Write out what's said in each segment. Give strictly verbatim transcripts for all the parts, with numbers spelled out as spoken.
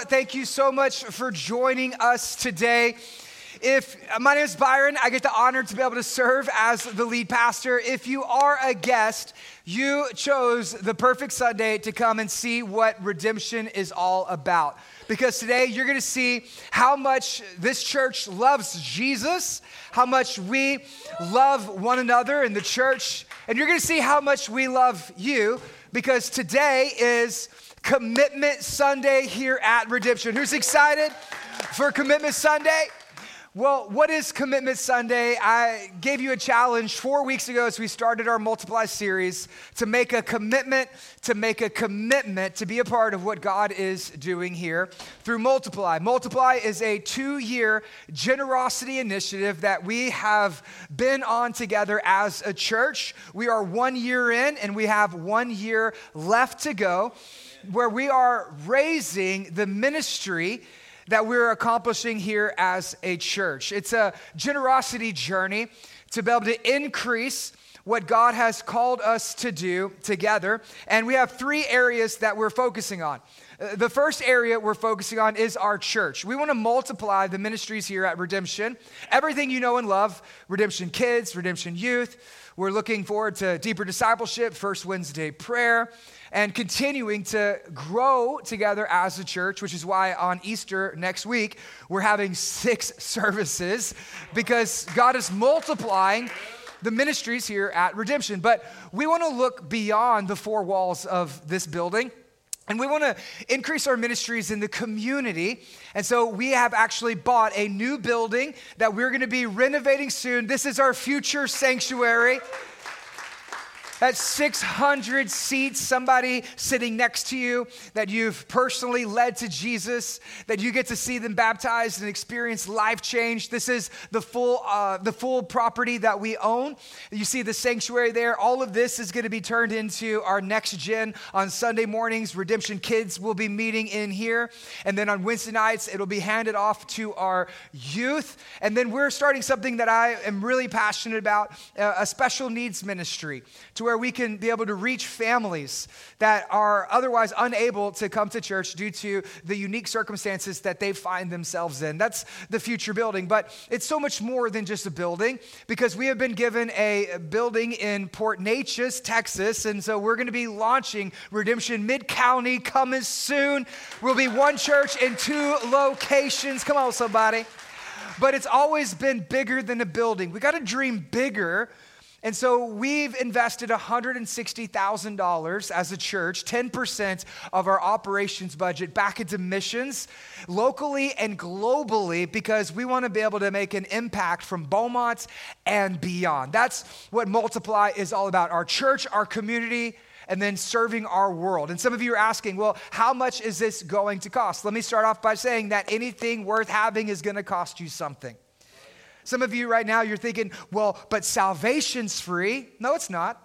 Thank you so much for joining us today. If my name is Byron, I get the honor to be able to serve as the lead pastor. If you are a guest, you chose the perfect Sunday to come and see what redemption is all about. Because today you're going to see how much this church loves Jesus, how much we love one another in the church, and you're going to see how much we love you, because today is Commitment Sunday here at Redemption. Who's excited for Commitment Sunday? Well, what is Commitment Sunday? I gave you a challenge four weeks ago as we started our Multiply series to make a commitment, to make a commitment to be a part of what God is doing here through Multiply. Multiply is a two-year generosity initiative that we have been on together as a church. We are one year in and we have one year left to go, where we are raising the ministry that we're accomplishing here as a church. It's a generosity journey to be able to increase what God has called us to do together. And we have three areas that we're focusing on. Uh, the first area we're focusing on is our church. We want to multiply the ministries here at Redemption. Everything you know and love, Redemption Kids, Redemption Youth. We're looking forward to deeper discipleship, First Wednesday prayer, and continuing to grow together as a church, which is why on Easter next week, we're having six services, because God is multiplying the ministries here at Redemption. But we want to look beyond the four walls of this building, and we want to increase our ministries in the community. And so we have actually bought a new building that we're going to be renovating soon. This is our future sanctuary. That's six hundred seats, somebody sitting next to you that you've personally led to Jesus, that you get to see them baptized and experience life change. This is the full uh, the full property that we own. You see the sanctuary there. All of this is going to be turned into our next gen. On Sunday mornings, Redemption Kids will be meeting in here. And then on Wednesday nights, it'll be handed off to our youth. And then we're starting something that I am really passionate about, uh, a special needs ministry, to where we can be able to reach families that are otherwise unable to come to church due to the unique circumstances that they find themselves in. That's the future building, but it's so much more than just a building, because we have been given a building in Port Neches, Texas, and so we're going to be launching Redemption Mid-County coming soon. We'll be one church in two locations. Come on, somebody. But it's always been bigger than a building. We got to dream bigger. And so we've invested one hundred sixty thousand dollars as a church, ten percent of our operations budget, back into missions locally and globally, because we want to be able to make an impact from Beaumont and beyond. That's what Multiply is all about, our church, our community, and then serving our world. And some of you are asking, well, how much is this going to cost? Let me start off by saying that anything worth having is going to cost you something. Some of you right now, you're thinking, well, but salvation's free. No, it's not.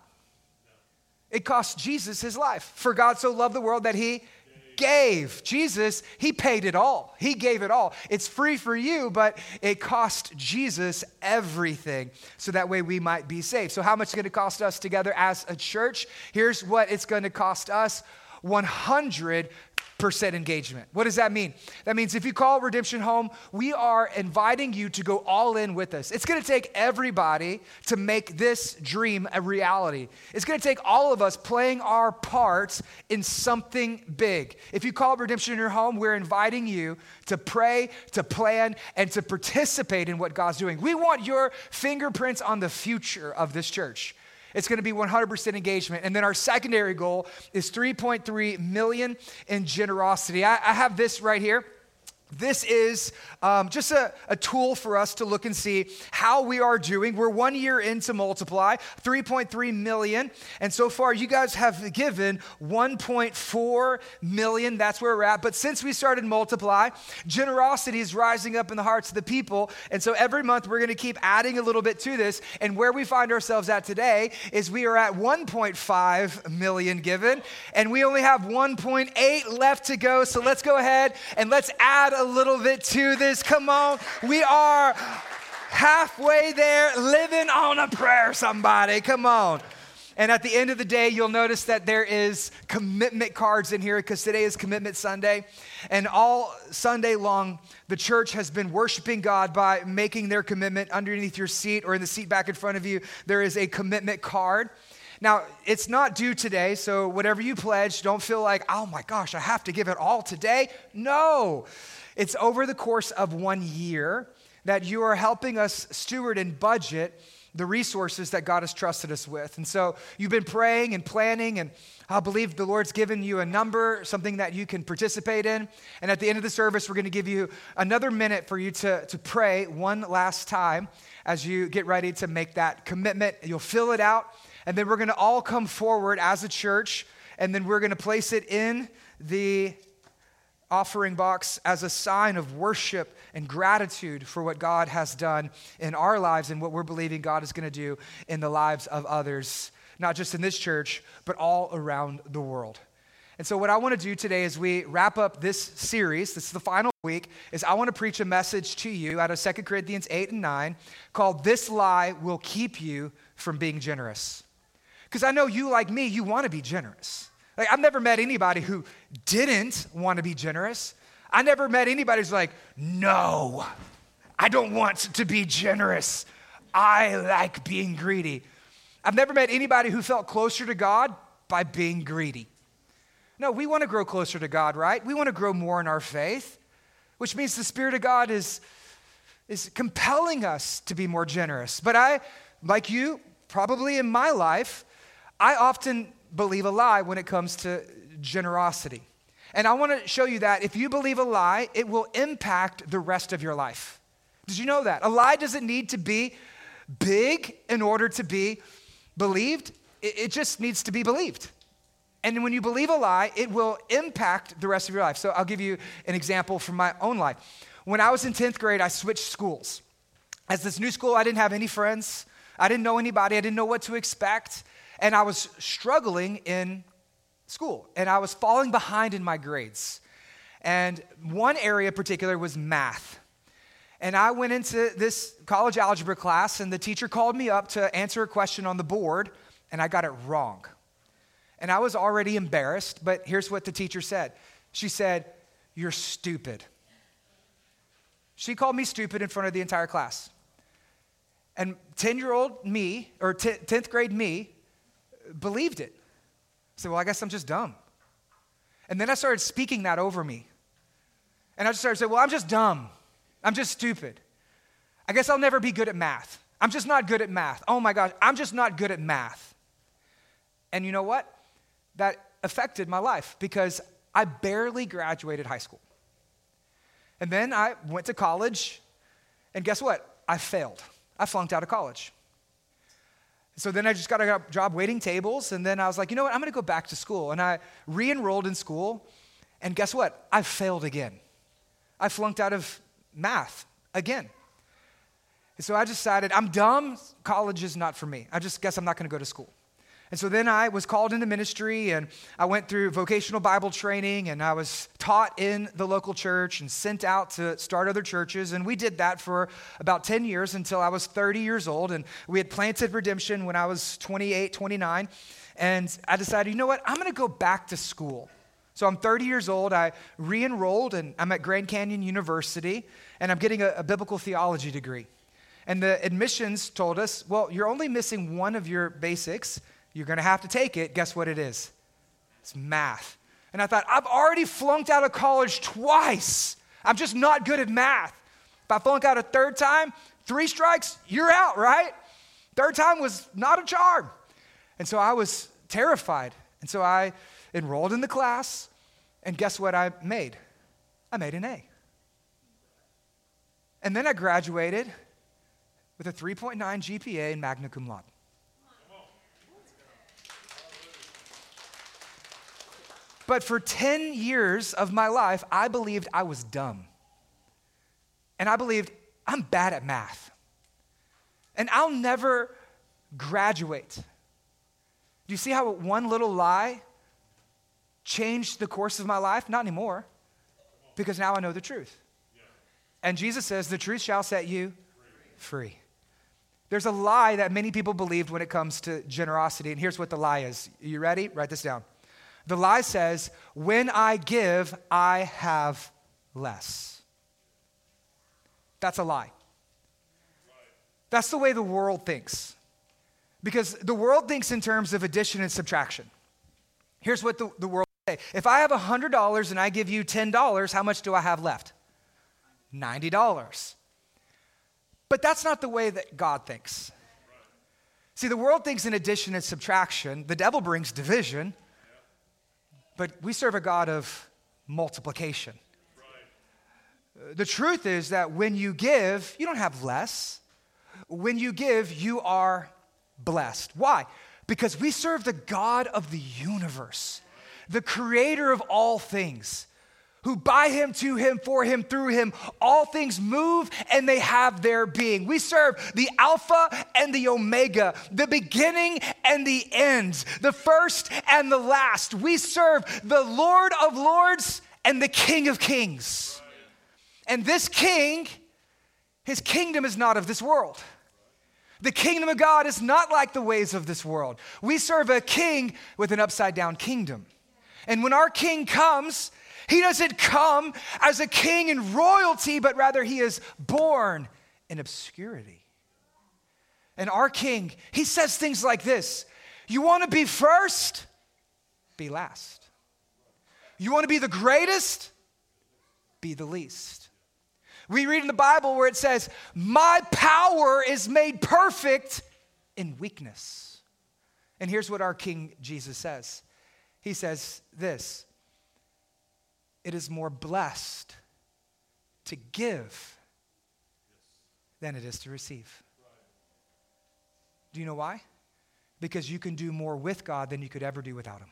It cost Jesus his life. For God so loved the world that he gave. Jesus, he paid it all. He gave it all. It's free for you, but it cost Jesus everything, so that way we might be saved. So how much is it going to cost us together as a church? Here's what it's going to cost us: one hundred percent engagement. What does that mean? That means if you call Redemption home, we are inviting you to go all in with us. It's going to take everybody to make this dream a reality. It's going to take all of us playing our parts in something big. If you call Redemption your home, we're inviting you to pray, to plan, and to participate in what God's doing. We want your fingerprints on the future of this church. It's going to be one hundred percent engagement. And then our secondary goal is three point three million dollars in generosity. I, I have this right here. This is um, just a, a tool for us to look and see how we are doing. We're one year into Multiply, three point three million. And so far, you guys have given one point four million. That's where we're at. But since we started Multiply, generosity is rising up in the hearts of the people. And so every month, we're going to keep adding a little bit to this. And where we find ourselves at today is we are at one point five million given. And we only have one point eight left to go. So let's go ahead and let's add a little bit to this. Come on. We are halfway there, living on a prayer, somebody. Come on. And at the end of the day, you'll notice that there is commitment cards in here because today is Commitment Sunday. And all Sunday long, the church has been worshiping God by making their commitment underneath your seat or in the seat back in front of you. There is a commitment card. Now, it's not due today, so whatever you pledge, don't feel like, oh my gosh, I have to give it all today. No, it's over the course of one year that you are helping us steward and budget the resources that God has trusted us with. And so you've been praying and planning, and I believe the Lord's given you a number, something that you can participate in. And at the end of the service, we're going to give you another minute for you to, to pray one last time as you get ready to make that commitment. You'll fill it out, and then we're going to all come forward as a church, and then we're going to place it in the offering box as a sign of worship and gratitude for what God has done in our lives and what we're believing God is going to do in the lives of others, not just in this church, but all around the world. And so what I want to do today as we wrap up this series, this is the final week, is I want to preach a message to you out of Second Corinthians eight and nine called "This Lie Will Keep You from Being Generous." Because I know you, like me, you want to be generous. Like, I've never met anybody who didn't want to be generous. I never met anybody who's like, no, I don't want to be generous. I like being greedy. I've never met anybody who felt closer to God by being greedy. No, we want to grow closer to God, right? We want to grow more in our faith, which means the Spirit of God is, is compelling us to be more generous. But I, like you, probably in my life, I often believe a lie when it comes to generosity. And I want to show you that if you believe a lie, it will impact the rest of your life. Did you know that? A lie doesn't need to be big in order to be believed. It, it just needs to be believed. And when you believe a lie, it will impact the rest of your life. So I'll give you an example from my own life. When I was in tenth grade, I switched schools. As this new school, I didn't have any friends. I didn't know anybody. I didn't know what to expect. And I was struggling in school, and I was falling behind in my grades. And one area in particular was math. And I went into this college algebra class, and the teacher called me up to answer a question on the board, and I got it wrong. And I was already embarrassed, but here's what the teacher said. She said, "You're stupid." She called me stupid in front of the entire class. And ten-year-old me, or tenth grade me, believed it. I said, well, I guess I'm just dumb. And then I started speaking that over me. And I just started saying, well, I'm just dumb. I'm just stupid. I guess I'll never be good at math. I'm just not good at math. Oh my gosh, I'm just not good at math. And you know what? That affected my life because I barely graduated high school. And then I went to college, and guess what? I failed. I flunked out of college. So then I just got a job waiting tables, and then I was like, you know what, I'm going to go back to school. And I re-enrolled in school, and guess what? I failed again. I flunked out of math again. And so I decided, I'm dumb, college is not for me. I just guess I'm not going to go to school. And so then I was called into ministry, and I went through vocational Bible training, and I was taught in the local church and sent out to start other churches. And we did that for about ten years until I was thirty years old. And we had planted Redemption when I was twenty-eight, twenty-nine. And I decided, you know what? I'm going to go back to school. So I'm thirty years old. I re-enrolled, and I'm at Grand Canyon University, and I'm getting a, a biblical theology degree. And the admissions told us, well, you're only missing one of your basics. You're going to have to take it. Guess what it is? It's math. And I thought, I've already flunked out of college twice. I'm just not good at math. If I flunk out a third time, three strikes, you're out, right? Third time was not a charm. And so I was terrified. And so I enrolled in the class, and guess what I made? I made an A. And then I graduated with a three point nine G P A and magna cum laude. But for ten years of my life, I believed I was dumb. And I believed I'm bad at math. And I'll never graduate. Do you see how one little lie changed the course of my life? Not anymore, because now I know the truth. And Jesus says, the truth shall set you free. There's a lie that many people believed when it comes to generosity, and here's what the lie is. Are you ready? Write this down. The lie says, when I give, I have less. That's a lie. That's the way the world thinks. Because the world thinks in terms of addition and subtraction. Here's what the, the world says. If I have one hundred dollars and I give you ten dollars, how much do I have left? ninety dollars. But that's not the way that God thinks. See, the world thinks in addition and subtraction. The devil brings division. But we serve a God of multiplication. The truth is that when you give, you don't have less. When you give, you are blessed. Why? Because we serve the God of the universe, the creator of all things, who by him, to him, for him, through him, all things move and they have their being. We serve the Alpha and the Omega, the beginning and the end, the first and the last. We serve the Lord of Lords and the King of Kings. And this king, his kingdom is not of this world. The kingdom of God is not like the ways of this world. We serve a king with an upside down kingdom. And when our king comes, he doesn't come as a king in royalty, but rather he is born in obscurity. And our king, he says things like this: you want to be first? Be last. You want to be the greatest? Be the least. We read in the Bible where it says, my power is made perfect in weakness. And here's what our King Jesus says. He says this: it is more blessed to give than it is to receive. Do you know why? Because you can do more with God than you could ever do without him.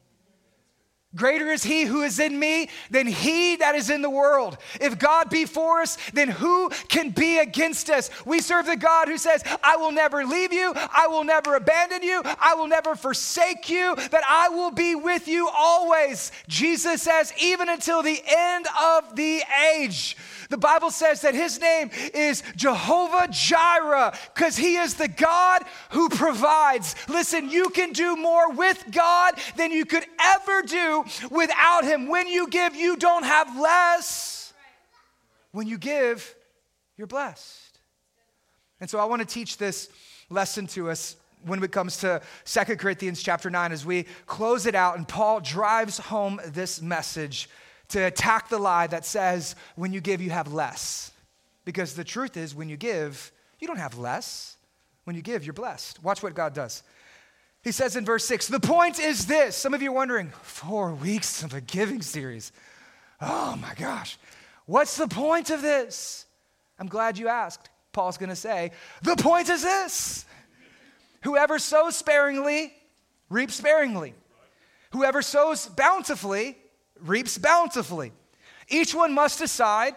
Greater is he who is in me than he that is in the world. If God be for us, then who can be against us? We serve the God who says, I will never leave you, I will never abandon you, I will never forsake you, that I will be with you always. Jesus says, even until the end of the age. The Bible says that his name is Jehovah Jireh, because he is the God who provides. Listen, you can do more with God than you could ever do without him. When you give, you don't have less. When you give, you're blessed. And so I want to teach this lesson to us when it comes to Second Corinthians chapter nine as we close it out, and Paul drives home this message to attack the lie that says when you give, you have less. Because the truth is, when you give, you don't have less. When you give, you're blessed. Watch what God does. He says in verse six, the point is this. Some of you are wondering, four weeks of a giving series. Oh my gosh. What's the point of this? I'm glad you asked. Paul's going to say, the point is this. Whoever sows sparingly, reaps sparingly. Whoever sows bountifully, reaps bountifully. Each one must decide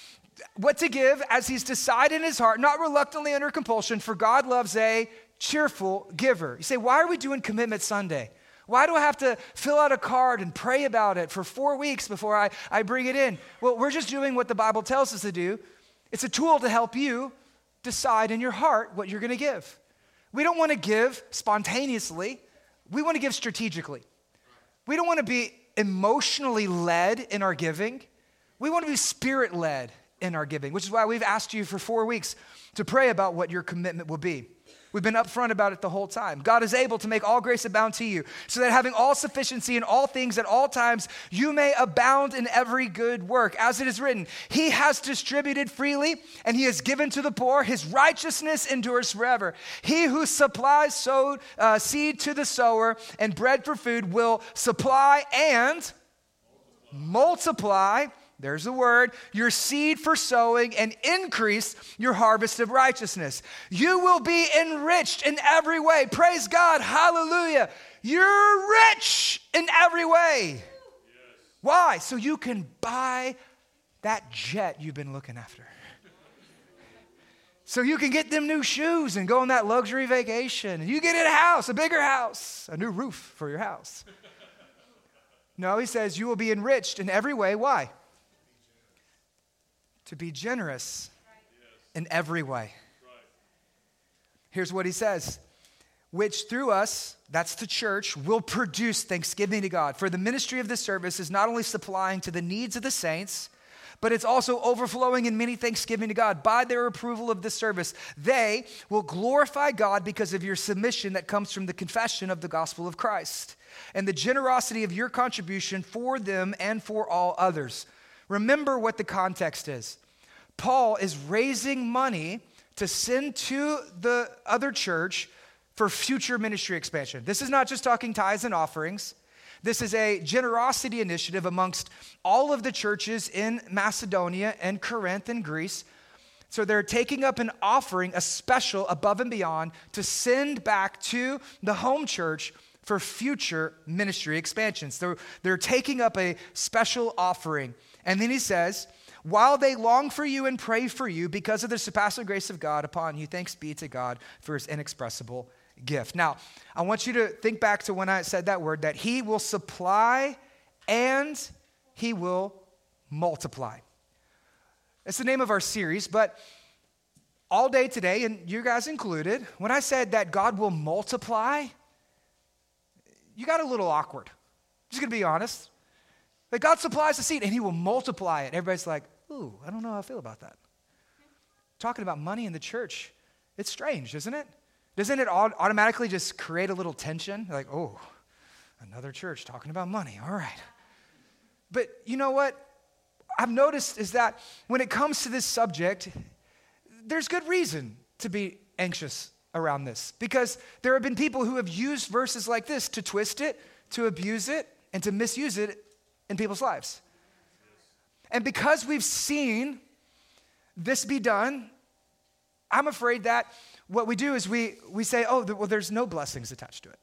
what to give as he's decided in his heart, not reluctantly under compulsion, for God loves a cheerful giver. You say, why are we doing Commitment Sunday? Why do I have to fill out a card and pray about it for four weeks before I, I bring it in? Well, we're just doing what the Bible tells us to do. It's a tool to help you decide in your heart what you're going to give. We don't want to give spontaneously. We want to give strategically. We don't want to be emotionally led in our giving. We want to be spirit-led in our giving, which is why we've asked you for four weeks to pray about what your commitment will be. We've been upfront about it the whole time. God is able to make all grace abound to you, so that having all sufficiency in all things at all times, you may abound in every good work. As it is written, he has distributed freely, and he has given to the poor. His righteousness endures forever. He who supplies sowed, uh, seed to the sower and bread for food will supply and multiply, there's the word, your seed for sowing and increase your harvest of righteousness. You will be enriched in every way. Praise God. Hallelujah. You're rich in every way. Yes. Why? So you can buy that jet you've been looking after. So you can get them new shoes and go on that luxury vacation. And you get a house, a bigger house, a new roof for your house. No, he says you will be enriched in every way. Why? To be generous in every way. Here's what he says, which through us, that's the church, will produce thanksgiving to God. For the ministry of this service is not only supplying to the needs of the saints, but it's also overflowing in many thanksgiving to God. By their approval of this service, they will glorify God because of your submission that comes from the confession of the gospel of Christ and the generosity of your contribution for them and for all others. Remember what the context is. Paul is raising money to send to the other church for future ministry expansion. This is not just talking tithes and offerings. This is a generosity initiative amongst all of the churches in Macedonia and Corinth and Greece. So they're taking up an offering, a special above and beyond, to send back to the home church for future ministry expansions. They're, they're taking up a special offering. And then he says, while they long for you and pray for you because of the surpassing grace of God upon you, thanks be to God for his inexpressible gift. Now, I want you to think back to when I said that word, that he will supply and he will multiply. It's the name of our series, but all day today, and you guys included, when I said that God will multiply, you got a little awkward. Just gonna be honest. Like God supplies the seed and he will multiply it. Everybody's like, ooh, I don't know how I feel about that. Talking about money in the church, it's strange, isn't it? Doesn't it automatically just create a little tension? Like, oh, another church talking about money. All right. But you know what I've noticed is that when it comes to this subject, there's good reason to be anxious around this because there have been people who have used verses like this to twist it, to abuse it, and to misuse it in people's lives. And because we've seen this be done, I'm afraid that what we do is we we say, oh, well, there's no blessings attached to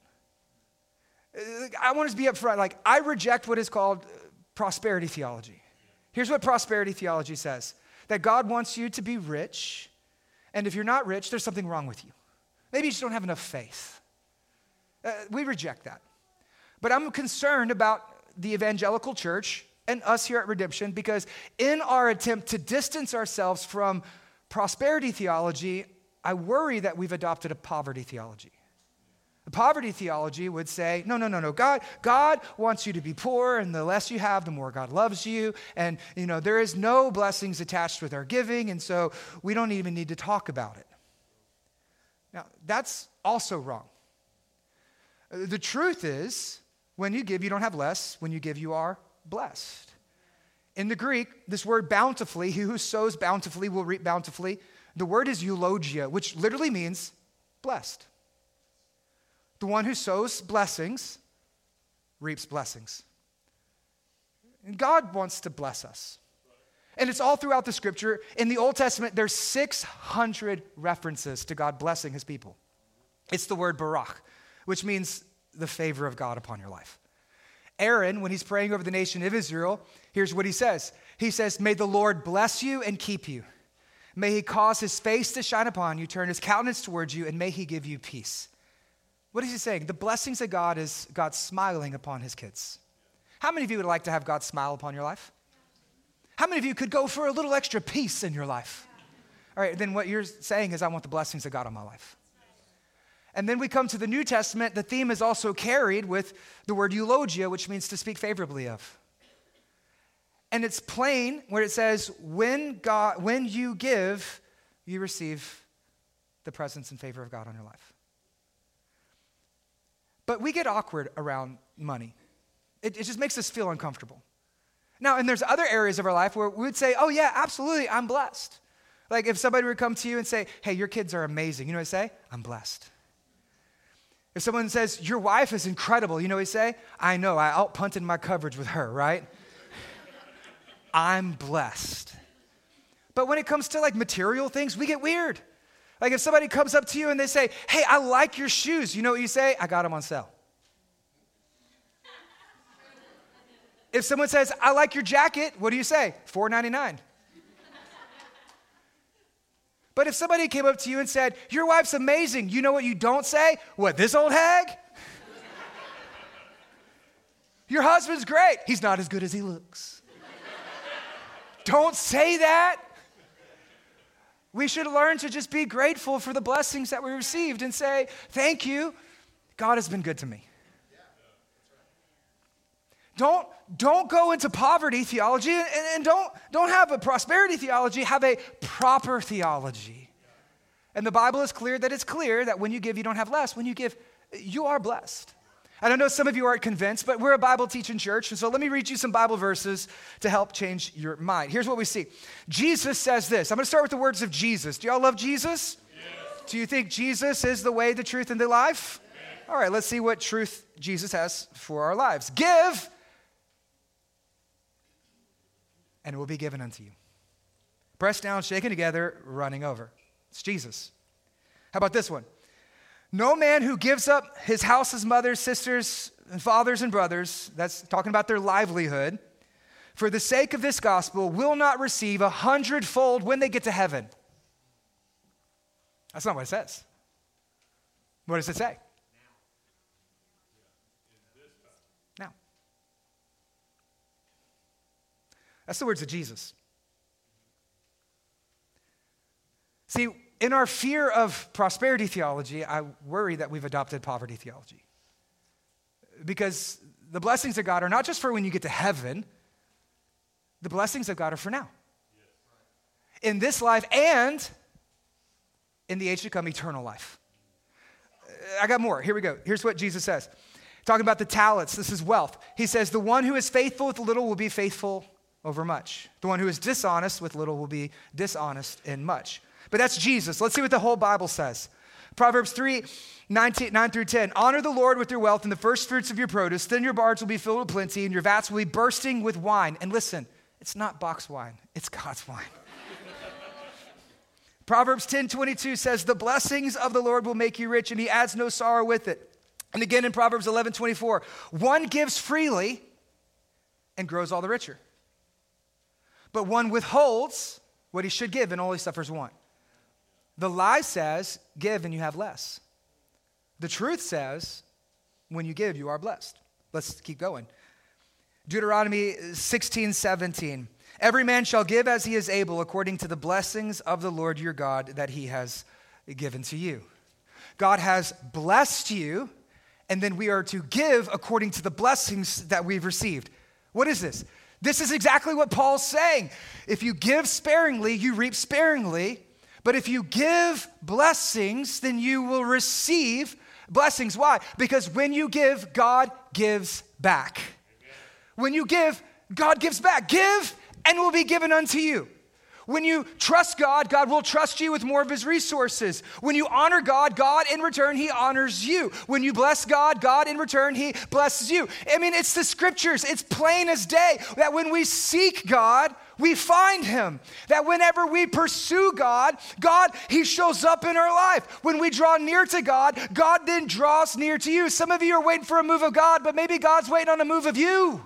it. I want to be upfront. Like, I reject what is called prosperity theology. Here's what prosperity theology says, that God wants you to be rich, and if you're not rich, there's something wrong with you. Maybe you just don't have enough faith. Uh, we reject that. But I'm concerned about the evangelical church and us here at Redemption because in our attempt to distance ourselves from prosperity theology, I worry that we've adopted a poverty theology. The poverty theology would say, no, no, no, no. God, God wants you to be poor, and the less you have, the more God loves you. And, you know, there is no blessings attached with our giving, and so we don't even need to talk about it. Now, that's also wrong. The truth is, when you give, you don't have less. When you give, you are blessed. In the Greek, this word bountifully, he who sows bountifully will reap bountifully. The word is eulogia, which literally means blessed. The one who sows blessings reaps blessings. And God wants to bless us. And it's all throughout the scripture. In the Old Testament, there's six hundred references to God blessing his people. It's the word barak, which means the favor of God upon your life. Aaron, when he's praying over the nation of Israel, here's what he says. He says, may the Lord bless you and keep you. May he cause his face to shine upon you, turn his countenance towards you, and may he give you peace. What is he saying? The blessings of God is God smiling upon his kids. How many of you would like to have God smile upon your life? How many of you could go for a little extra peace in your life? All right, then what you're saying is I want the blessings of God on my life. And then we come to the New Testament. The theme is also carried with the word eulogia, which means to speak favorably of. And it's plain where it says, when God, when you give, you receive the presence and favor of God on your life. But we get awkward around money. It, it just makes us feel uncomfortable. Now, and there's other areas of our life where we would say, oh yeah, absolutely, I'm blessed. Like if somebody would come to you and say, hey, your kids are amazing. You know what I say? I'm blessed. If someone says, your wife is incredible, you know what I say? I know, I out-punted my coverage with her, right? I'm blessed. But when it comes to like material things, we get weird. Like if somebody comes up to you and they say, hey, I like your shoes. You know what you say? I got them on sale. If someone says, I like your jacket, what do you say? four ninety-nine. But if somebody came up to you and said, your wife's amazing, you know what you don't say? What, this old hag? Your husband's great. He's not as good as he looks. Don't say that. We should learn to just be grateful for the blessings that we received and say, thank you, God has been good to me. Don't, don't go into poverty theology and, and don't, don't have a prosperity theology, have a proper theology. And the Bible is clear that it's clear that when you give, you don't have less. When you give, you are blessed. And I know some of you aren't convinced, but we're a Bible teaching church, and so let me read you some Bible verses to help change your mind. Here's what we see. Jesus says this. I'm going to start with the words of Jesus. Do y'all love Jesus? Yes. Do you think Jesus is the way, the truth, and the life? Yes. All right, let's see what truth Jesus has for our lives. Give, and it will be given unto you. Pressed down, shaken together, running over. It's Jesus. How about this one? No man who gives up his house, his mothers, sisters, and fathers and brothers, that's talking about their livelihood, for the sake of this gospel will not receive a hundredfold when they get to heaven. That's not what it says. What does it say? Now. That's the words of Jesus. See, in our fear of prosperity theology, I worry that we've adopted poverty theology. Because the blessings of God are not just for when you get to heaven, the blessings of God are for now. In this life and in the age to come, eternal life. I got more. Here we go. Here's what Jesus says. Talking about the talents, this is wealth. He says, the one who is faithful with little will be faithful over much. The one who is dishonest with little will be dishonest in much. But that's Jesus. Let's see what the whole Bible says. Proverbs three, nine through ten. Honor the Lord with your wealth and the first fruits of your produce. Then your barns will be filled with plenty and your vats will be bursting with wine. And listen, it's not box wine. It's God's wine. Proverbs ten twenty-two says, the blessings of the Lord will make you rich and he adds no sorrow with it. And again in Proverbs eleven twenty-four, one gives freely and grows all the richer. But one withholds what he should give and only suffers want. The lie says, give and you have less. The truth says, when you give, you are blessed. Let's keep going. Deuteronomy sixteen seventeen. Every man shall give as he is able, according to the blessings of the Lord your God that he has given to you. God has blessed you, and then we are to give according to the blessings that we've received. What is this? This is exactly what Paul's saying. If you give sparingly, you reap sparingly. But if you give blessings, then you will receive blessings. Why? Because when you give, God gives back. Amen. When you give, God gives back. Give, and it will be given unto you. When you trust God, God will trust you with more of his resources. When you honor God, God in return, he honors you. When you bless God, God in return, he blesses you. I mean, it's the scriptures. It's plain as day that when we seek God, we find him. That whenever we pursue God, God, he shows up in our life. When we draw near to God, God then draws near to you. Some of you are waiting for a move of God, but maybe God's waiting on a move of you.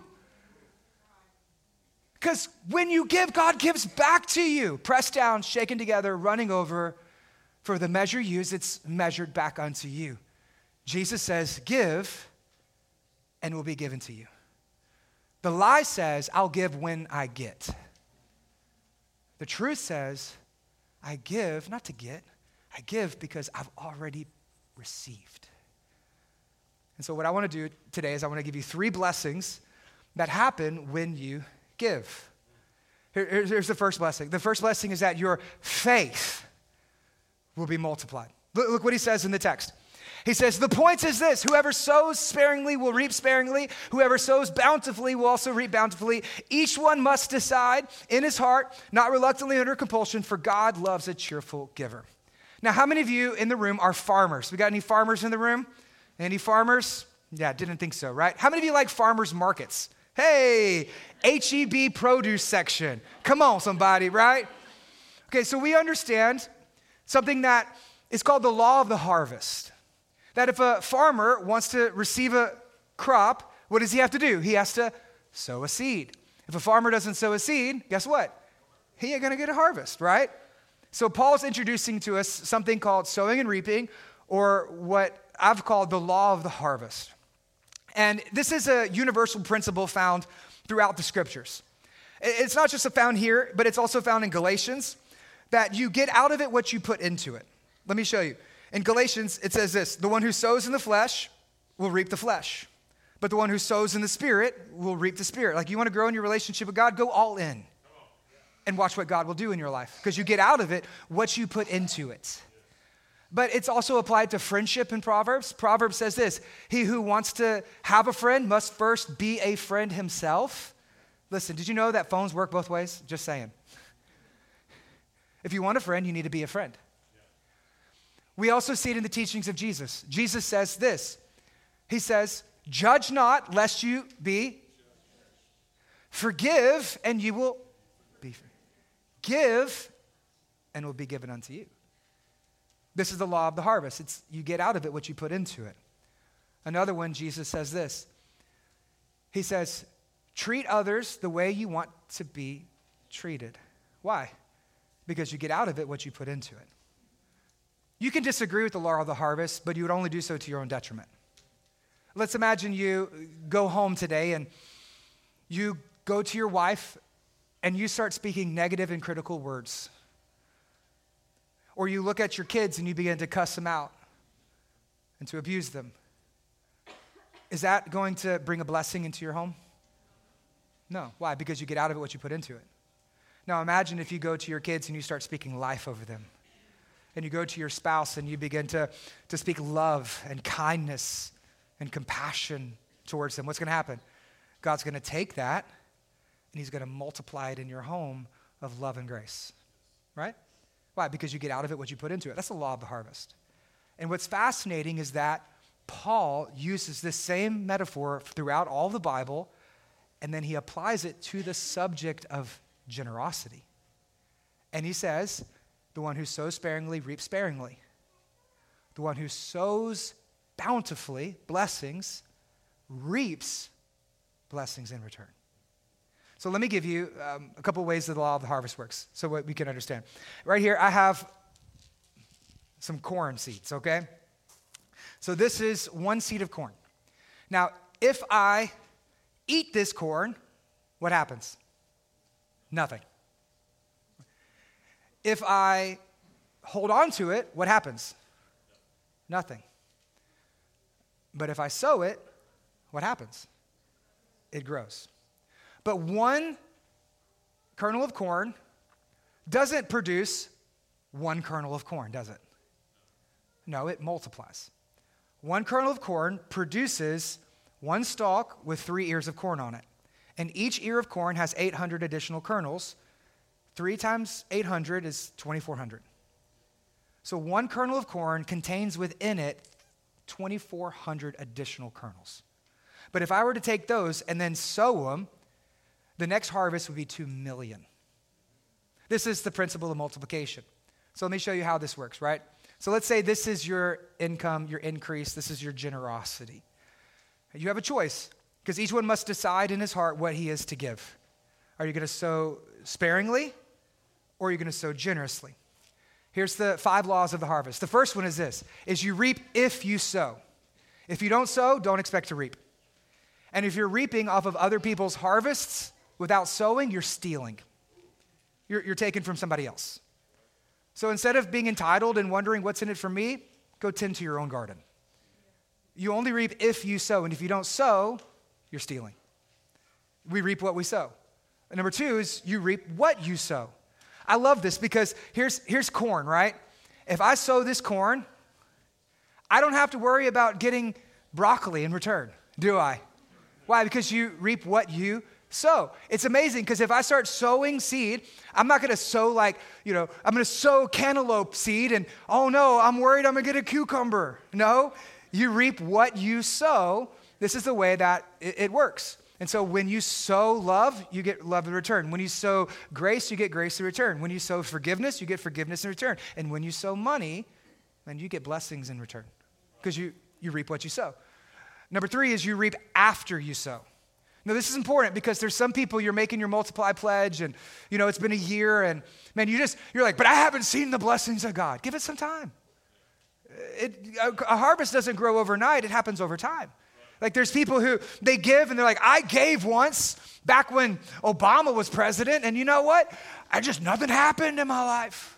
Because when you give, God gives back to you. Pressed down, shaken together, running over. For the measure used, it's measured back unto you. Jesus says, give, and it will be given to you. The lie says, I'll give when I get. The truth says, I give not to get. I give because I've already received. And so what I want to do today is I want to give you three blessings that happen when you give. Here, here's the first blessing. The first blessing is that your faith will be multiplied. Look, look what he says in the text. He says, the point is this, whoever sows sparingly will reap sparingly. Whoever sows bountifully will also reap bountifully. Each one must decide in his heart, not reluctantly under compulsion, for God loves a cheerful giver. Now, how many of you in the room are farmers? We got any farmers in the room? Any farmers? Yeah, didn't think so, right? How many of you like farmers markets? Hey, H E B produce section. Come on, somebody, right? Okay, so we understand something that is called the law of the harvest. That if a farmer wants to receive a crop, what does he have to do? He has to sow a seed. If a farmer doesn't sow a seed, guess what? He ain't gonna get a harvest, right? So Paul's introducing to us something called sowing and reaping, or what I've called the law of the harvest. And this is a universal principle found throughout the scriptures. It's not just found here, but it's also found in Galatians. that you get out of it what you put into it. Let me show you. In Galatians, it says this, the one who sows in the flesh will reap the flesh, but the one who sows in the Spirit will reap the Spirit. Like, you want to grow in your relationship with God, go all in and watch what God will do in your life, because you get out of it what you put into it. But it's also applied to friendship in Proverbs. Proverbs says this, he who wants to have a friend must first be a friend himself. Listen, did you know that phones work both ways? Just saying. If you want a friend, you need to be a friend. We also see it in the teachings of Jesus. Jesus says this. He says, judge not lest you be. Forgive and you will be. Give and it will be given unto you. This is the law of the harvest. It's you get out of it what you put into it. Another one, Jesus says this. He says, treat others the way you want to be treated. Why? Because you get out of it what you put into it. You can disagree with the law of the harvest, but you would only do so to your own detriment. Let's imagine you go home today and you go to your wife and you start speaking negative and critical words. Or you look at your kids and you begin to cuss them out and to abuse them. Is that going to bring a blessing into your home? No. Why? Because you get out of it what you put into it. Now imagine if you go to your kids and you start speaking life over them. And you go to your spouse and you begin to, to speak love and kindness and compassion towards them. What's going to happen? God's going to take that and he's going to multiply it in your home of love and grace, right? Why? Because you get out of it what you put into it. That's the law of the harvest. And what's fascinating is that Paul uses this same metaphor throughout all the Bible, and then he applies it to the subject of generosity. And he says, the one who sows sparingly reaps sparingly. The one who sows bountifully blessings reaps blessings in return. So let me give you um, a couple ways that the law of the harvest works so what we can understand. Right here, I have some corn seeds, okay? So this is one seed of corn. Now, if I eat this corn, what happens? Nothing. If I hold on to it, what happens? Nothing. But if I sow it, what happens? It grows. But one kernel of corn doesn't produce one kernel of corn, does it? No, it multiplies. One kernel of corn produces one stalk with three ears of corn on it. And each ear of corn has eight hundred additional kernels. Three times eight hundred is twenty-four hundred. So one kernel of corn contains within it twenty-four hundred additional kernels. But if I were to take those and then sow them, the next harvest would be two million. This is the principle of multiplication. So let me show you how this works, right? So let's say this is your income, your increase, this is your generosity. You have a choice, because each one must decide in his heart what he is to give. Are you going to sow sparingly, or are you going to sow generously? Here's the five laws of the harvest. The first one is this, is you reap if you sow. If you don't sow, don't expect to reap. And if you're reaping off of other people's harvests without sowing, you're stealing. You're, you're taking from somebody else. So instead of being entitled and wondering what's in it for me, go tend to your own garden. You only reap if you sow, and if you don't sow, you're stealing. We reap what we sow. And number two is you reap what you sow. I love this because here's, here's corn, right? If I sow this corn, I don't have to worry about getting broccoli in return, do I? Why? Because you reap what you sow. It's amazing because if I start sowing seed, I'm not going to sow like, you know, I'm going to sow cantaloupe seed and, oh no, I'm worried I'm going to get a cucumber. No, you reap what you sow. This is the way that it, it works. And so when you sow love, you get love in return. When you sow grace, you get grace in return. When you sow forgiveness, you get forgiveness in return. And when you sow money, then you get blessings in return because you, you reap what you sow. Number three is you reap after you sow. Now, this is important because there's some people you're making your multiply pledge and, you know, it's been a year and, man, you just, you're like, but I haven't seen the blessings of God. Give it some time. It, a, a harvest doesn't grow overnight. It happens over time. Like there's people who, they give and they're like, I gave once back when Obama was president and you know what? I just, nothing happened in my life.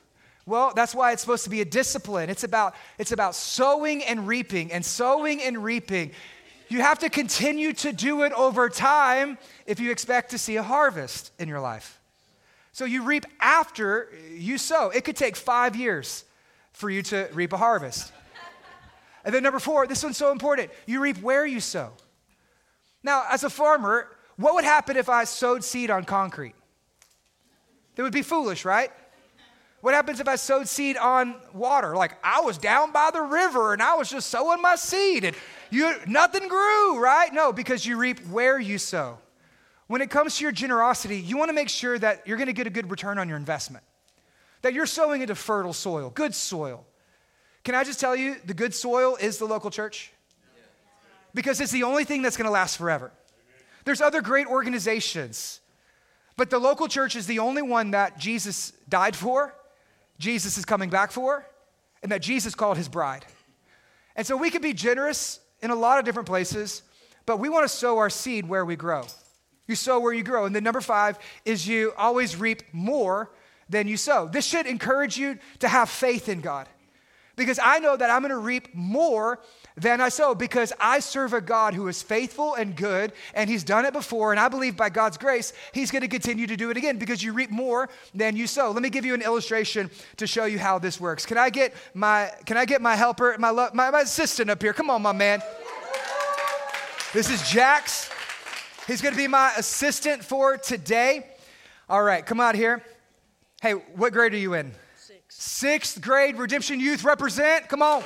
Well, that's why it's supposed to be a discipline. It's about, it's about sowing and reaping and sowing and reaping. You have to continue to do it over time if you expect to see a harvest in your life. So you reap after you sow. It could take five years for you to reap a harvest. And then number four, this one's so important. You reap where you sow. Now, as a farmer, what would happen if I sowed seed on concrete? That would be foolish, right? What happens if I sowed seed on water? Like I was down by the river and I was just sowing my seed and you, nothing grew, right? No, because you reap where you sow. When it comes to your generosity, you want to make sure that you're going to get a good return on your investment, that you're sowing into fertile soil, good soil. Can I just tell you, the good soil is the local church? Because it's the only thing that's going to last forever. There's other great organizations, but the local church is the only one that Jesus died for, Jesus is coming back for, and that Jesus called his bride. And so we can be generous in a lot of different places, but we want to sow our seed where we grow. You sow where you grow. And then number five is you always reap more than you sow. This should encourage you to have faith in God, because I know that I'm going to reap more than I sow, because I serve a God who is faithful and good, and he's done it before, and I believe by God's grace, he's going to continue to do it again, because you reap more than you sow. Let me give you an illustration to show you how this works. Can I get my, can I get my helper, my, lo- my, my assistant up here? Come on, my man. This is Jax. He's going to be my assistant for today. All right, come out here. Hey, what grade are you in? Sixth. Sixth grade, Redemption Youth represent. Come on.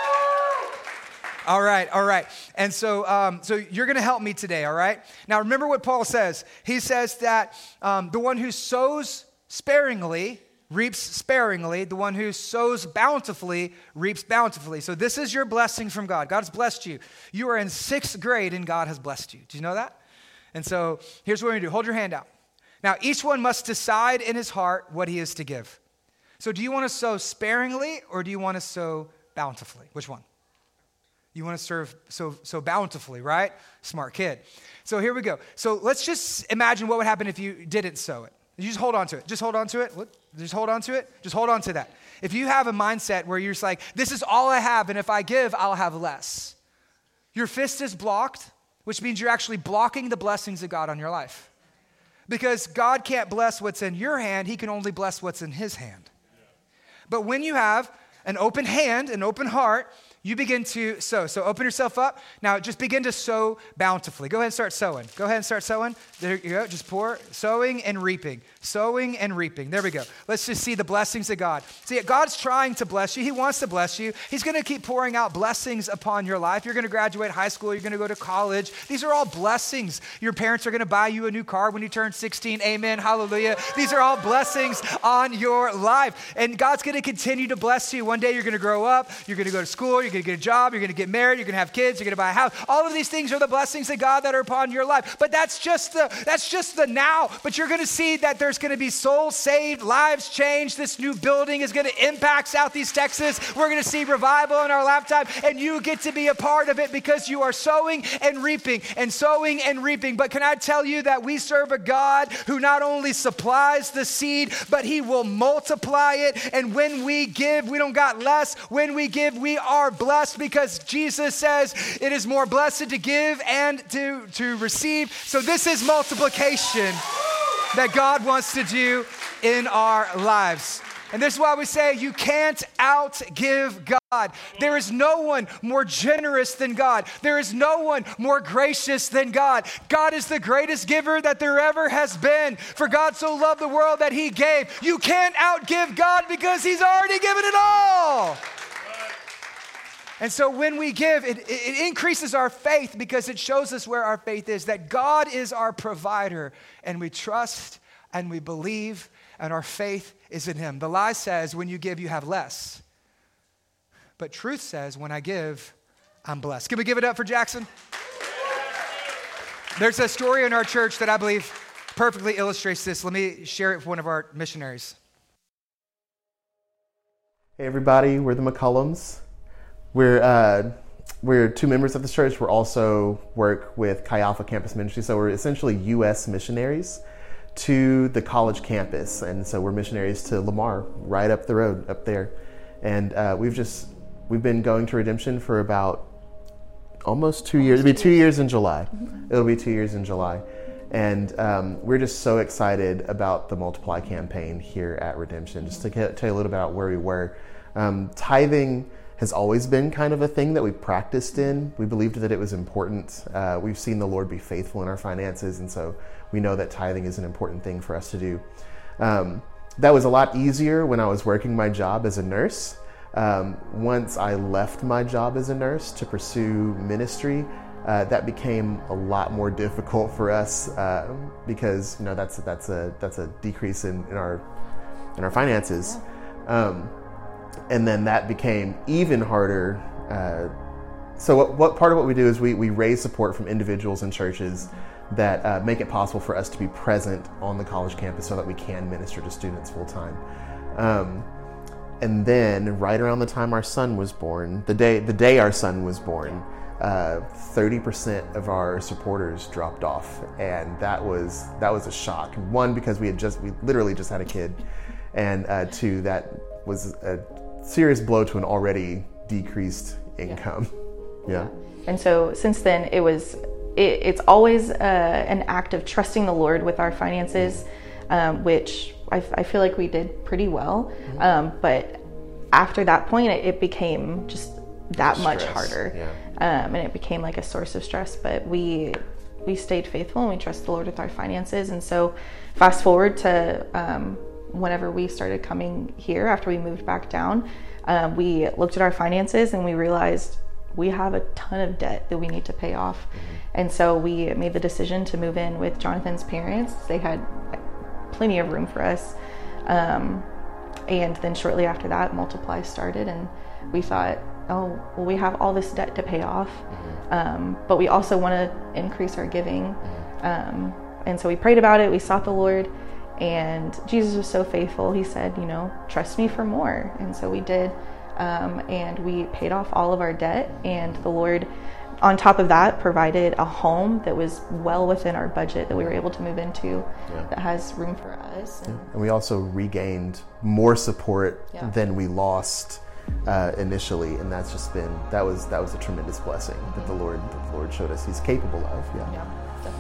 All right, all right. And so um, so you're going to help me today, all right? Now, remember what Paul says. He says that um, the one who sows sparingly reaps sparingly. The one who sows bountifully reaps bountifully. So this is your blessing from God. God has blessed you. You are in sixth grade, and God has blessed you. Do you know that? And so here's what we're going to do. Hold your hand out. Now, each one must decide in his heart what he is to give. So do you want to sow sparingly, or do you want to sow bountifully? Which one? You want to serve so, so bountifully, right? Smart kid. So here we go. So let's just imagine what would happen if you didn't sow it. You just hold on to it. Just hold on to it. What? Just hold on to it. Just hold on to that. If you have a mindset where you're just like, this is all I have, and if I give, I'll have less. Your fist is blocked, which means you're actually blocking the blessings of God on your life. Because God can't bless what's in your hand. He can only bless what's in his hand. But when you have an open hand, an open heart, you begin to sow. So open yourself up. Now just begin to sow bountifully. Go ahead and start sowing. Go ahead and start sowing. There you go. Just pour. Sowing and reaping. Sowing and reaping. There we go. Let's just see the blessings of God. See, God's trying to bless you. He wants to bless you. He's going to keep pouring out blessings upon your life. You're going to graduate high school. You're going to go to college. These are all blessings. Your parents are going to buy you a new car when you turn sixteen. Amen. Hallelujah. These are all blessings on your life. And God's going to continue to bless you. One day you're going to grow up. You're going to go to school. You're going to get a job. You're going to get married. You're going to have kids. You're going to buy a house. All of these things are the blessings of God that are upon your life. But that's just the that's just the now. But you're going to see that there's going to be souls saved, lives changed. This new building is going to impact Southeast Texas. We're going to see revival in our lifetime, and you get to be a part of it because you are sowing and reaping and sowing and reaping. But can I tell you that we serve a God who not only supplies the seed, but he will multiply it. And when we give, we don't got less. When we give, we are blessed, because Jesus says it is more blessed to give and to, to receive. So this is multiplication that God wants to do in our lives. And this is why we say you can't outgive God. There is no one more generous than God. There is no one more gracious than God. God is the greatest giver that there ever has been. For God so loved the world that he gave. You can't outgive God because he's already given it all. And so when we give, it, it increases our faith, because it shows us where our faith is, that God is our provider, and we trust and we believe, and our faith is in him. The lie says when you give, you have less. But truth says when I give, I'm blessed. Can we give it up for Jackson? There's a story in our church that I believe perfectly illustrates this. Let me share it with one of our missionaries. Hey everybody, we're the McCullums. We're uh, we're two members of the church. We also work with Chi Alpha Campus Ministry, so we're essentially U S missionaries. to the college campus. And so we're missionaries to Lamar, right up the road up there. And uh, we've just, we've been going to Redemption for about almost two years. It'll be two years in July. Mm-hmm. It'll be two years in July. And um, we're just so excited about the Multiply campaign here at Redemption. Just to get, tell you a little about where we were. Um, tithing has always been kind of a thing that we practiced in. We believed that it was important. Uh, we've seen the Lord be faithful in our finances, and so we know that tithing is an important thing for us to do. Um, that was a lot easier when I was working my job as a nurse. Um, once I left my job as a nurse to pursue ministry, uh, that became a lot more difficult for us uh, because you know that's that's a that's a decrease in, in our in our finances. Um, And then that became even harder. Uh, so what, what part of what we do is we, we raise support from individuals and churches that uh, make it possible for us to be present on the college campus so that we can minister to students full time. Um, and then right around the time our son was born, the day the day our son was born, uh, thirty percent of our supporters dropped off, and that was that was a shock. One, because we had just we literally just had a kid, and uh, two, that was a serious blow to an already decreased income. Yeah. yeah. And so since then, it was, it, it's always uh, an act of trusting the Lord with our finances, um, which I, I feel like we did pretty well. Mm-hmm. Um, but after that point, it, it became just that stress. much harder. Yeah. Um, and it became like a source of stress. But we we stayed faithful and we trust the Lord with our finances. And so fast forward to um, whenever we started coming here after we moved back down, um, we looked at our finances and we realized we have a ton of debt that we need to pay off. Mm-hmm. And so we made the decision to move in with Jonathan's parents. They had plenty of room for us. Um, and then shortly after that, Multiply started, and we thought, oh, well, we have all this debt to pay off, mm-hmm. um, but we also want to increase our giving. Mm-hmm. Um, and so we prayed about it, we sought the Lord, and Jesus was so faithful. He said, you know, trust me for more. And so we did. Um, and we paid off all of our debt. And the Lord, on top of that, provided a home that was well within our budget that we were able to move into, yeah. that has room for us. And, yeah. and we also regained more support yeah. than we lost uh, initially. And that's just been, that was that was a tremendous blessing mm-hmm. that the Lord that the Lord showed us He's capable of. Yeah. yeah.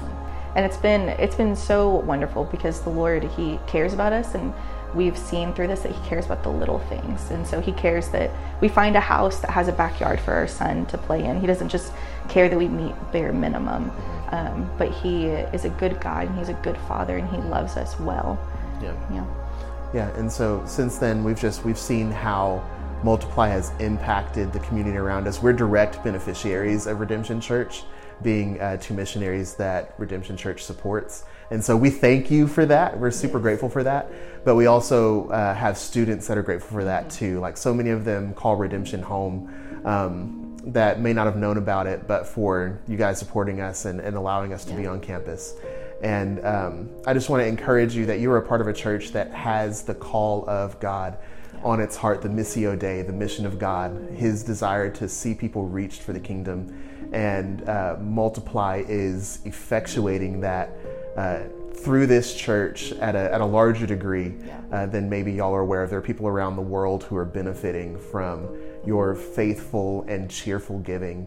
And it's been it's been so wonderful because the Lord, He cares about us, and we've seen through this that He cares about the little things. And so He cares that we find a house that has a backyard for our son to play in. He doesn't just care that we meet bare minimum, um, but He is a good God, and He's a good Father, and He loves us well. Yeah. Yeah. Yeah. And so since then, we've just we've seen how Multiply has impacted the community around us. We're direct beneficiaries of Redemption Church, being uh, two missionaries that Redemption Church supports. And so we thank you for that. We're super yes. grateful for that. But we also uh, have students that are grateful for that too. Like so many of them call Redemption home, um, that may not have known about it, but for you guys supporting us and, and allowing us to yeah. be on campus. And um, I just want to encourage you that you are a part of a church that has the call of God on its heart, the Missio Dei, the mission of God, His desire to see people reached for the kingdom. And uh, Multiply is effectuating that uh, through this church at a, at a larger degree yeah. uh, than maybe y'all are aware of. There are people around the world who are benefiting from your faithful and cheerful giving.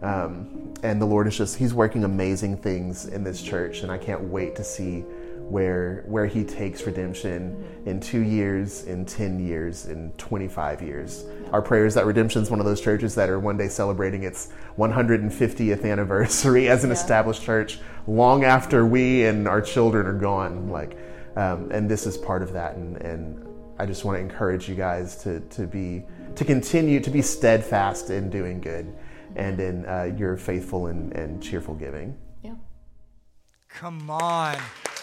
Um, and the Lord is just, He's working amazing things in this church, and I can't wait to see where where He takes Redemption in two years, in ten years, in twenty-five years. Our prayer is that Redemption is one of those churches that are one day celebrating its one hundred fiftieth anniversary as an yeah. established church, long after we and our children are gone. Like, um, and this is part of that. And, and I just want to encourage you guys to to be to continue to be steadfast in doing good, and in uh, your faithful and, and cheerful giving. Yeah. Come on.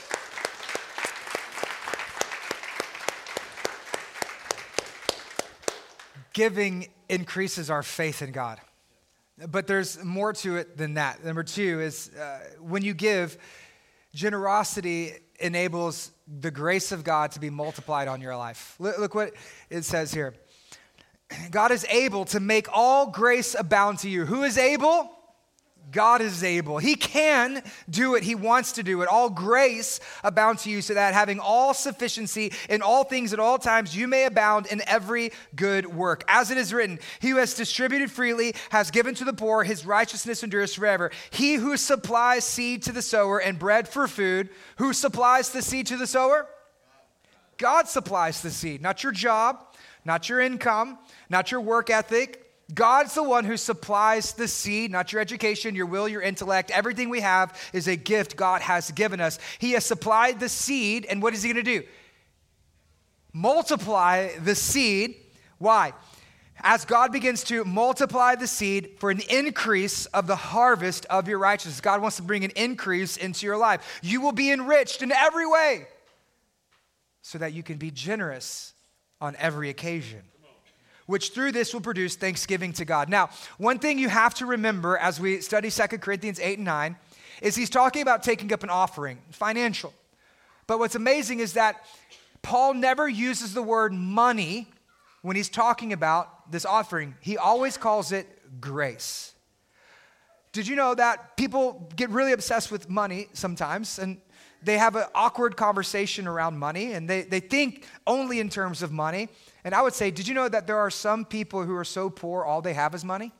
Giving increases our faith in God. But there's more to it than that. Number two is uh, when you give, generosity enables the grace of God to be multiplied on your life. Look, look what it says here. God is able to make all grace abound to you. Who is able? God is able. He can do it. He wants to do it. All grace abound to you so that having all sufficiency in all things at all times, you may abound in every good work. As it is written, he who has distributed freely has given to the poor. His righteousness endures forever. He who supplies seed to the sower and bread for food, who supplies the seed to the sower? God supplies the seed, not your job, not your income, not your work ethic. God's the one who supplies the seed, not your education, your will, your intellect. Everything we have is a gift God has given us. He has supplied the seed, and what is he going to do? Multiply the seed. Why? As God begins to multiply the seed for an increase of the harvest of your righteousness. God wants to bring an increase into your life. You will be enriched in every way so that you can be generous on every occasion, which through this will produce thanksgiving to God. Now, one thing you have to remember as we study Second Corinthians eight and nine is he's talking about taking up an offering, financial. But what's amazing is that Paul never uses the word money when he's talking about this offering. He always calls it grace. Did you know that people get really obsessed with money sometimes, and they have an awkward conversation around money, and they, they think only in terms of money? And I would say, did you know that there are some people who are so poor, all they have is money?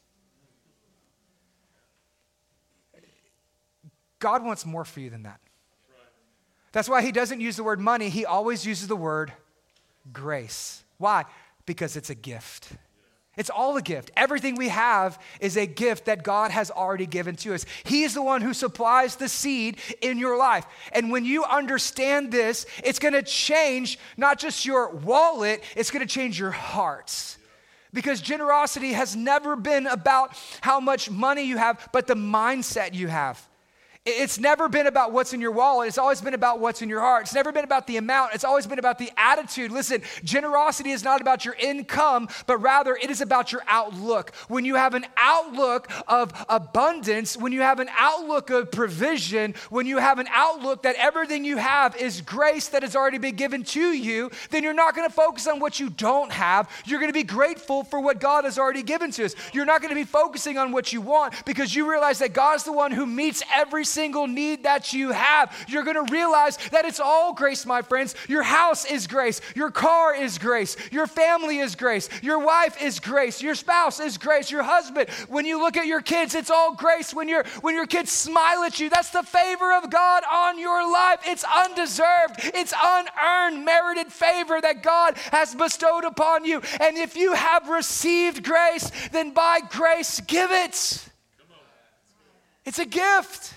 God wants more for you than that. That's why he doesn't use the word money. He always uses the word grace. Why? Because it's a gift. It's all a gift. Everything we have is a gift that God has already given to us. He is the one who supplies the seed in your life. And when you understand this, it's going to change not just your wallet, it's going to change your hearts. Because generosity has never been about how much money you have, but the mindset you have. It's never been about what's in your wallet. It's always been about what's in your heart. It's never been about the amount. It's always been about the attitude. Listen, generosity is not about your income, but rather it is about your outlook. When you have an outlook of abundance, when you have an outlook of provision, when you have an outlook that everything you have is grace that has already been given to you, then you're not going to focus on what you don't have. You're going to be grateful for what God has already given to us. You're not going to be focusing on what you want because you realize that God is the one who meets every single need that you have. You're going to realize that it's all grace, my friends. Your house is grace. Your car is grace. Your family is grace. Your wife is grace. Your spouse is grace. Your husband, when you look at your kids, it's all grace. When your when your kids smile at you, that's the favor of God on your life. It's undeserved. It's unearned, merited favor that God has bestowed upon you. And if you have received grace, then by grace, give it. It's a gift.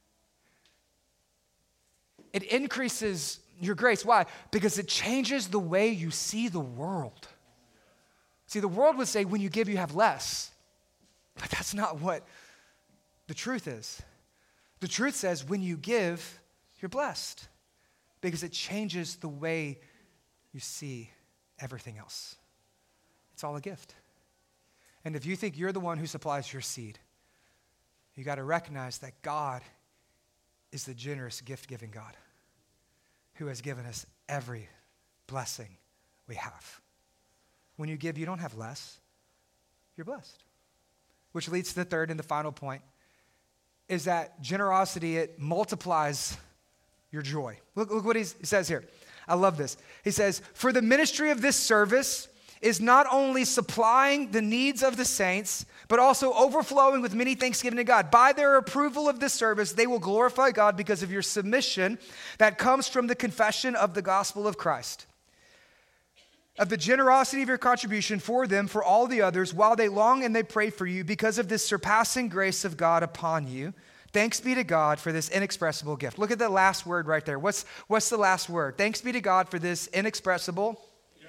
It increases your grace. Why? Because it changes the way you see the world. See, the world would say when you give, you have less. But that's not what the truth is. The truth says when you give, you're blessed. Because it changes the way you see everything else. It's all a gift. And if you think you're the one who supplies your seed, you got to recognize that God is the generous gift-giving God who has given us every blessing we have. When you give, you don't have less. You're blessed. Which leads to the third and the final point, is that generosity, it multiplies your joy. Look, look what he says here. I love this. He says, for the ministry of this service is not only supplying the needs of the saints, but also overflowing with many thanksgiving to God. By their approval of this service, they will glorify God because of your submission that comes from the confession of the gospel of Christ, of the generosity of your contribution for them, for all the others, while they long and they pray for you because of this surpassing grace of God upon you. Thanks be to God for this inexpressible gift. Look at the last word right there. What's, what's the last word? Thanks be to God for this inexpressible.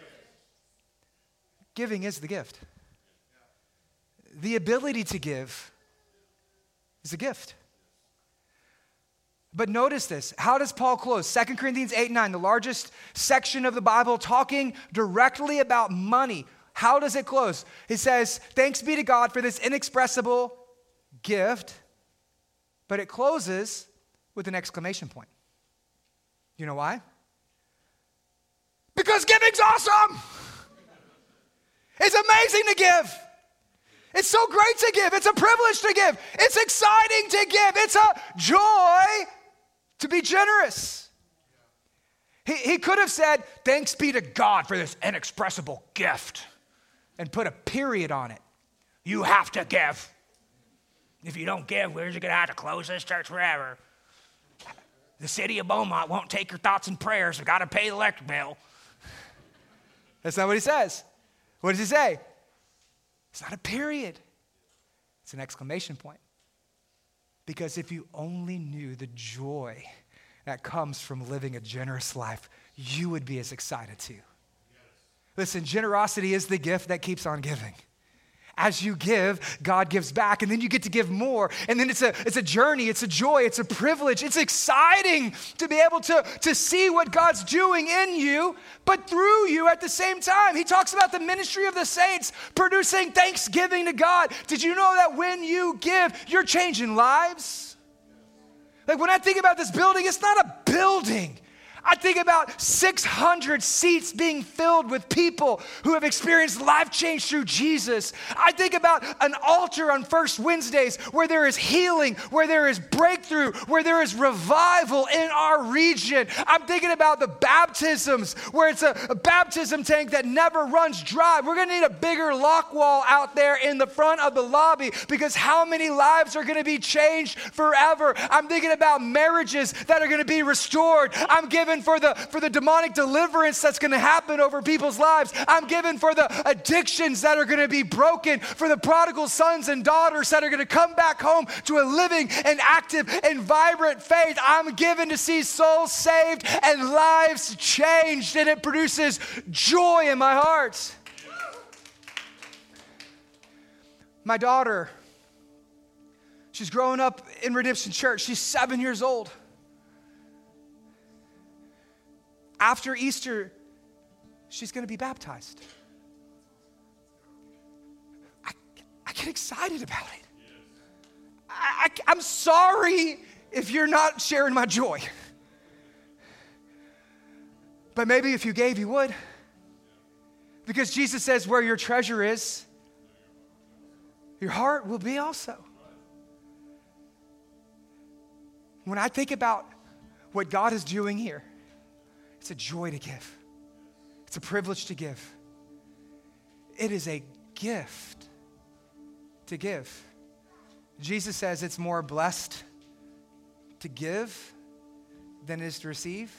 Giving is the gift. The ability to give is a gift. But notice this. How does Paul close? Second Corinthians eight and nine, the largest section of the Bible talking directly about money. How does it close? It says, thanks be to God for this inexpressible gift. But it closes with an exclamation point. You know why? Because giving's awesome. It's amazing to give. It's so great to give. It's a privilege to give. It's exciting to give. It's a joy to be generous. He, he could have said, thanks be to God for this inexpressible gift, and put a period on it. You have to give. If you don't give, we're just going to have to close this church forever. The city of Beaumont won't take your thoughts and prayers. We've got to pay the electric bill. That's not what he says. What does he say? It's not a period. It's an exclamation point. Because if you only knew the joy that comes from living a generous life, you would be as excited too. Yes. Listen, generosity is the gift that keeps on giving. As you give, God gives back, and then you get to give more. And then it's a, it's a journey, it's a joy, it's a privilege. It's exciting to be able to, to see what God's doing in you, but through you at the same time. He talks about the ministry of the saints producing thanksgiving to God. Did you know that when you give, you're changing lives? Like when I think about this building, it's not a building. I think about six hundred seats being filled with people who have experienced life change through Jesus. I think about an altar on First Wednesdays where there is healing, where there is breakthrough, where there is revival in our region. I'm thinking about the baptisms where it's a, a baptism tank that never runs dry. We're going to need a bigger lock wall out there in the front of the lobby because how many lives are going to be changed forever? I'm thinking about marriages that are going to be restored. I'm giving for the for the demonic deliverance that's going to happen over people's lives. I'm giving for the addictions that are going to be broken, for the prodigal sons and daughters that are going to come back home to a living and active and vibrant faith. I'm given to see souls saved and lives changed, and it produces joy in my heart. My daughter, she's growing up in Redemption Church. She's seven years old. After Easter, she's going to be baptized. I, I get excited about it. I, I, I'm sorry if you're not sharing my joy. But maybe if you gave, you would. Because Jesus says where your treasure is, your heart will be also. When I think about what God is doing here, it's a joy to give. It's a privilege to give. It is a gift to give. Jesus says it's more blessed to give than it is to receive.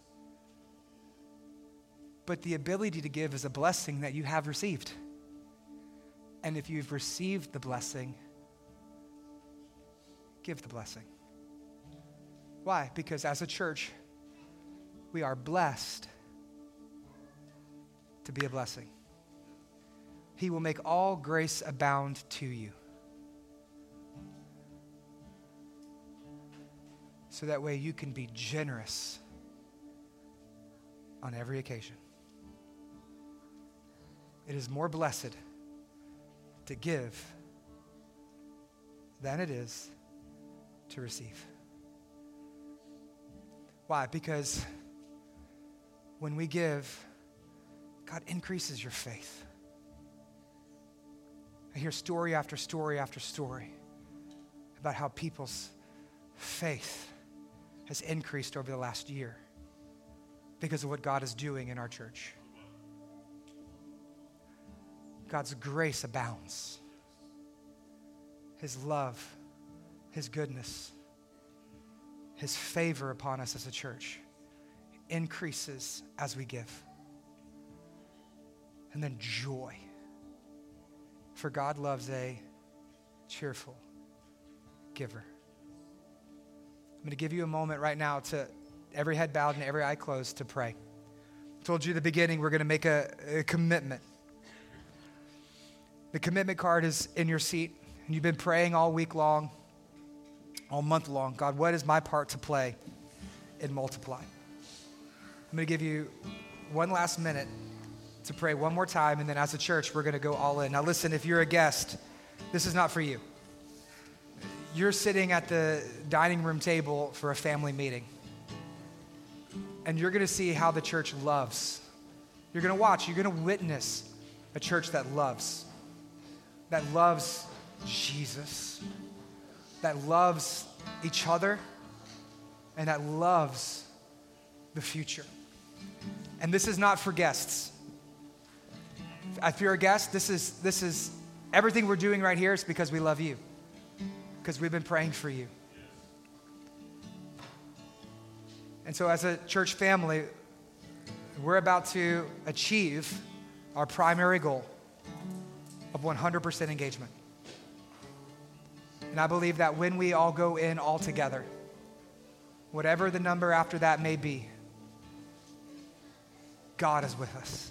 But the ability to give is a blessing that you have received. And if you've received the blessing, give the blessing. Why? Because as a church, we are blessed to be a blessing. He will make all grace abound to you. So that way you can be generous on every occasion. It is more blessed to give than it is to receive. Why? Because when we give, God increases your faith. I hear story after story after story about how people's faith has increased over the last year because of what God is doing in our church. God's grace abounds. His love, His goodness, His favor upon us as a church increases as we give. And then joy. For God loves a cheerful giver. I'm going to give you a moment right now to every head bowed and every eye closed to pray. I told you at the beginning we're going to make a, a commitment. The commitment card is in your seat, and you've been praying all week long, all month long. God, what is my part to play in Multiply? I'm going to give you one last minute to pray one more time, and then as a church, we're going to go all in. Now listen, if you're a guest, this is not for you. You're sitting at the dining room table for a family meeting, and you're going to see how the church loves. You're going to watch, you're going to witness a church that loves. that loves Jesus, that loves each other, and that loves the future. And this is not for guests. If you're a guest, this is this is everything we're doing right here is because we love you, because we've been praying for you. And so as a church family, we're about to achieve our primary goal of one hundred percent engagement. And I believe that when we all go in all together, whatever the number after that may be, God is with us.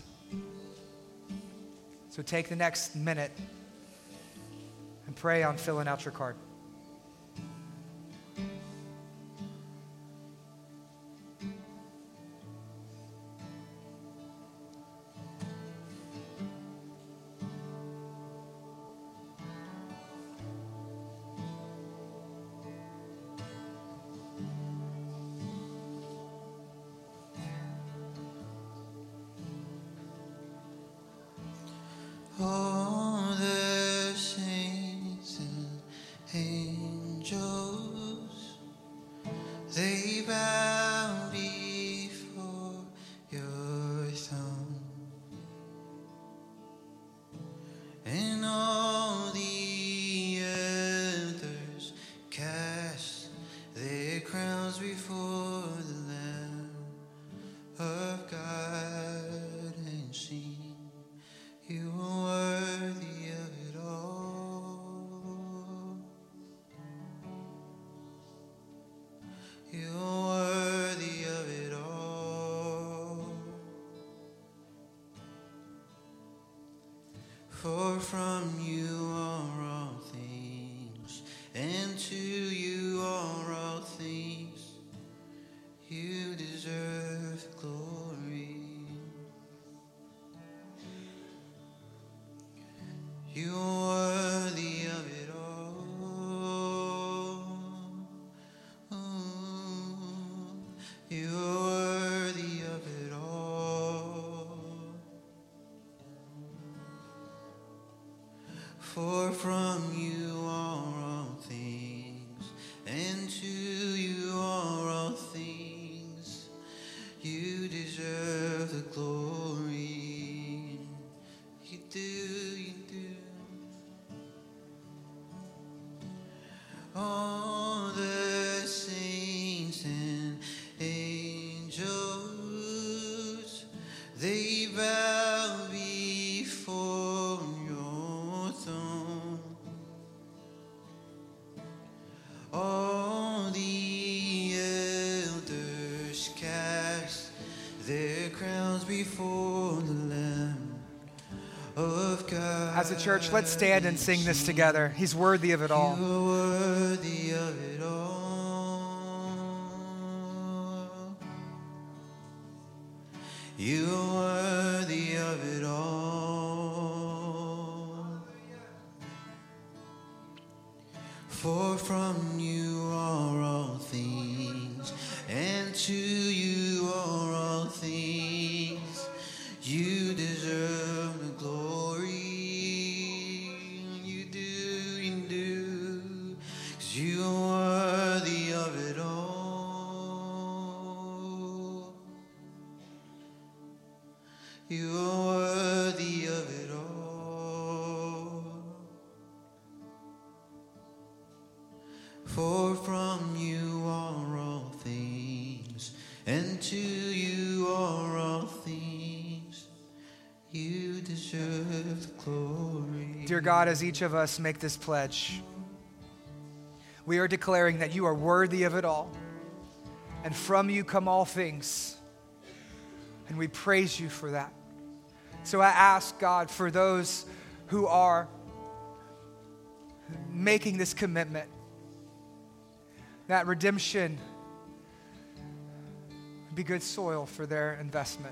So take the next minute and pray on filling out your card. All the saints and angels, they bow before your throne, and all the elders cast their crowns before the Lamb of God and sing, you are worthy of it all. You are worthy of it all. For from you are all things, and to you are all things. You deserve the glory. You are worthy of it all. Ooh, you are worthy of it all. For from you are all things, and to you are all things. You deserve the glory. You do, you do. All the saints and angels, they bow before your throne. All the elders cast their crowns before the Lamb of God. As a church, let's stand and sing this together. He's worthy of it all. You are worthy of it all. You are worthy of it all. For from you are all things, and to you are all things. You deserve the glory. You do, you do, 'cause you are worthy of it all. You are worthy of it all. For from you are all things, and to you are all things. You deserve the glory. Dear God, as each of us make this pledge, we are declaring that you are worthy of it all, and from you come all things, and we praise you for that. So I ask, God, for those who are making this commitment, that redemption be good soil for their investment.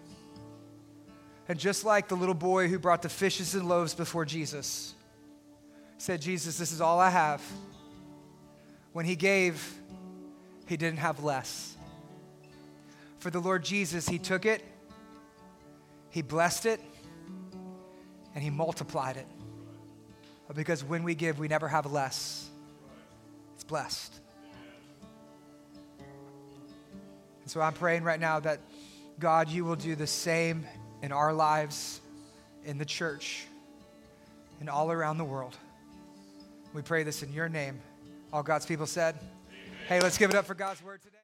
And just like the little boy who brought the fishes and loaves before Jesus, said, Jesus, this is all I have. When he gave, he didn't have less. For the Lord Jesus, he took it, he blessed it, and he multiplied it. because when we give, we never have less. It's blessed. And so I'm praying right now that, God, you will do the same in our lives, in the church, and all around the world. We pray this in your name. All God's people said, amen. Hey, let's give it up for God's word today.